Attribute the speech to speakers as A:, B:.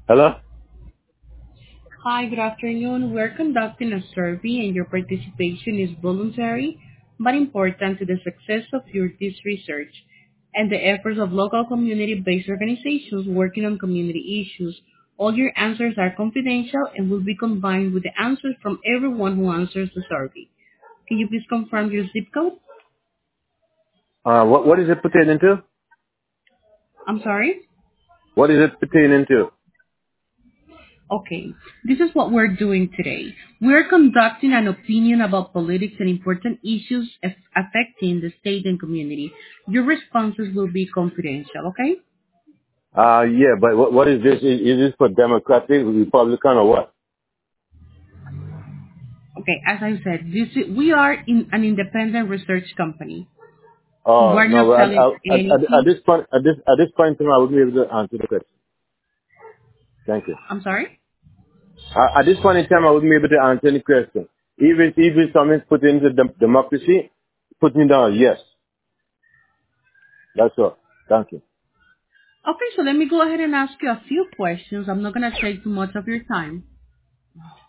A: Hello?
B: Hi, good afternoon. We're conducting a survey and your participation is voluntary but important to the success of this research and the efforts of local community-based organizations working on community issues. All your answers are confidential and will be combined with the answers from everyone who answers the survey. Can you please confirm your zip code?
A: What is it pertaining to?
B: I'm sorry?
A: What is it pertaining to?
B: Okay, this is what we're doing today. We're conducting an opinion about politics and important issues affecting the state and community. Your responses will be confidential, okay?
A: Yeah, but what is this? Is this for Democratic, Republican, or what?
B: Okay, as I said, we are in an independent research company.
A: Oh,
B: We're
A: no,
B: not
A: but
B: selling
A: at
B: anything.
A: this point, at this point in time, I wouldn't be able to answer the question. Thank you.
B: I'm sorry?
A: At this point in time, I wouldn't be able to answer any question. Even something put into democracy, put me down, yes. That's all. Thank you.
B: Okay, so let me go ahead and ask you a few questions. I'm not going to take too much of your time.